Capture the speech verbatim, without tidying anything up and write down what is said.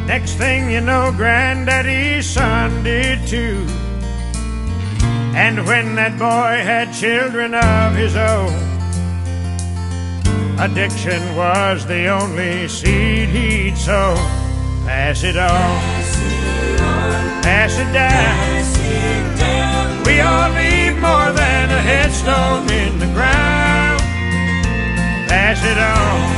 Next thing you know, Granddaddy's son did too. And when that boy had children of his own, addiction was the only seed he'd sow. Pass it on, pass it down. We all leave more than a headstone in the ground. Pass it on,